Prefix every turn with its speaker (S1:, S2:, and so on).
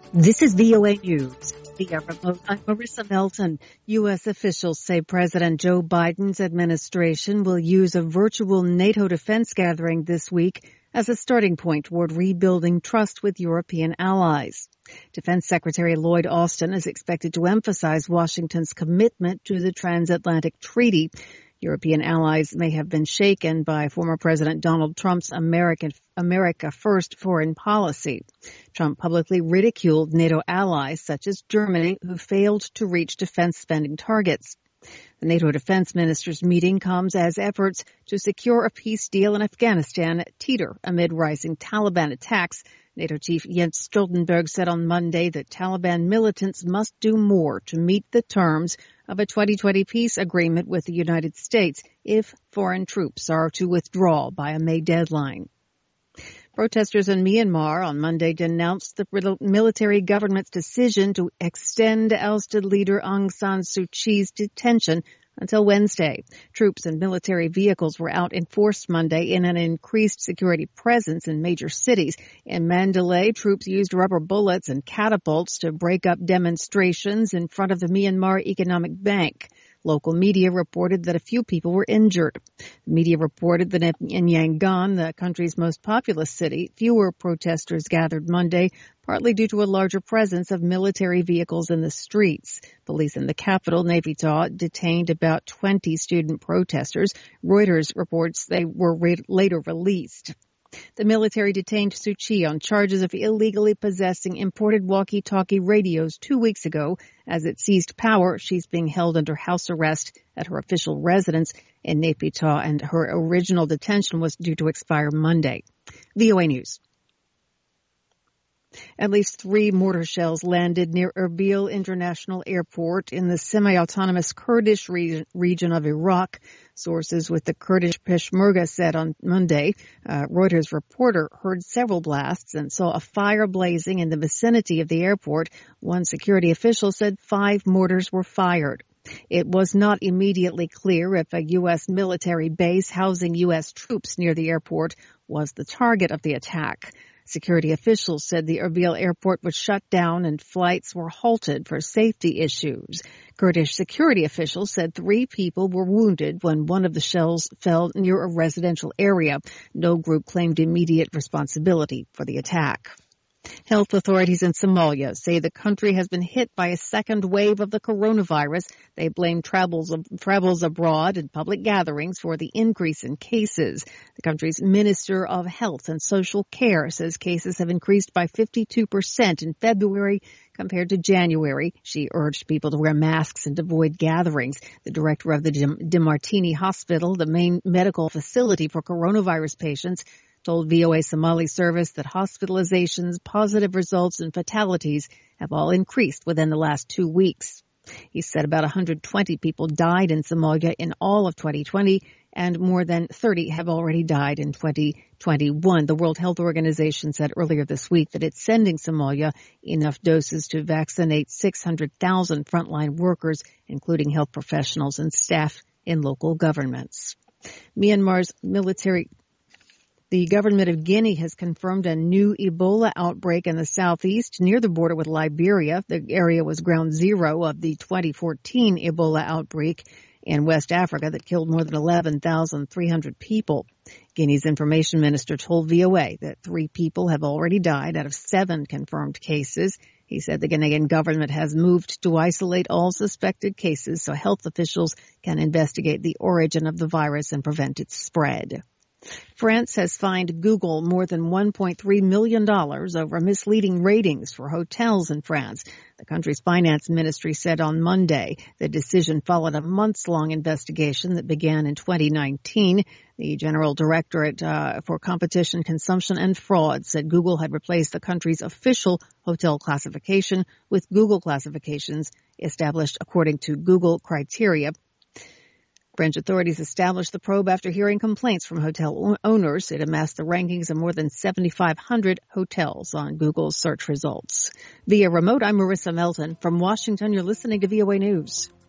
S1: This is VOA News. Via remote, I'm Marissa Melton. U.S. officials say President Joe Biden's administration will use a virtual NATO defense gathering this week as a starting point toward rebuilding trust with European allies. Defense Secretary Lloyd Austin is expected to emphasize Washington's commitment to the transatlantic treaty. European allies may have been shaken by former President Donald Trump's America First foreign policy. Trump publicly ridiculed NATO allies such as Germany, who failed to reach defense spending targets. The NATO defense ministers' meeting comes as efforts to secure a peace deal in Afghanistan teeter amid rising Taliban attacks. NATO chief Jens Stoltenberg said on Monday that Taliban militants must do more to meet the terms of a 2020 peace agreement with the United States if foreign troops are to withdraw by a May deadline. Protesters in Myanmar on Monday denounced the military government's decision to extend ousted leader Aung San Suu Kyi's detention until Wednesday. Troops and military vehicles were out in force Monday in an increased security presence in major cities. In Mandalay, troops used rubber bullets and catapults to break up demonstrations in front of the Myanmar Economic Bank. Local media reported that a few people were injured. The media reported that in Yangon, the country's most populous city, fewer protesters gathered Monday, partly due to a larger presence of military vehicles in the streets. Police in the capital, Naypyidaw, detained about 20 student protesters. Reuters reports they were later released. The military detained Suu Kyi on charges of illegally possessing imported walkie-talkie radios 2 weeks ago. As it seized power, she's being held under house arrest at her official residence in Naypyidaw, and her original detention was due to expire Monday. VOA News. At least 3 mortar shells landed near Erbil International Airport in the semi-autonomous Kurdish region of Iraq. Sources with the Kurdish Peshmerga said on Monday. Reuters reporter heard several blasts and saw a fire blazing in the vicinity of the airport. One security official said 5 mortars were fired. It was not immediately clear if a U.S. military base housing U.S. troops near the airport was the target of the attack. Security officials said the Erbil airport was shut down and flights were halted for safety issues. Kurdish security officials said 3 people were wounded when one of the shells fell near a residential area. No group claimed immediate responsibility for the attack. Health authorities in Somalia say the country has been hit by a second wave of the coronavirus. They blame travels abroad and public gatherings for the increase in cases. The country's Minister of Health and Social Care says cases have increased by 52% in February compared to January. She urged people to wear masks and avoid gatherings. The director of the Dimartini Hospital, the main medical facility for coronavirus patients, told VOA Somali service that hospitalizations, positive results, and fatalities have all increased within the last 2 weeks. He said about 120 people died in Somalia in all of 2020, and more than 30 have already died in 2021. The World Health Organization said earlier this week that it's sending Somalia enough doses to vaccinate 600,000 frontline workers, including health professionals and staff in local governments. The government of Guinea has confirmed a new Ebola outbreak in the southeast near the border with Liberia. The area was ground zero of the 2014 Ebola outbreak in West Africa that killed more than 11,300 people. Guinea's information minister told VOA that 3 people have already died out of 7 confirmed cases. He said the Ghanaian government has moved to isolate all suspected cases so health officials can investigate the origin of the virus and prevent its spread. France has fined Google more than $1.3 million over misleading ratings for hotels in France. The country's finance ministry said on Monday the decision followed a months-long investigation that began in 2019. The General Directorate for Competition, Consumption and Fraud said Google had replaced the country's official hotel classification with Google classifications established according to Google criteria. French authorities established the probe after hearing complaints from hotel owners. It amassed the rankings of more than 7,500 hotels on Google's search results. Via remote, I'm Marissa Melton. From Washington, you're listening to VOA News.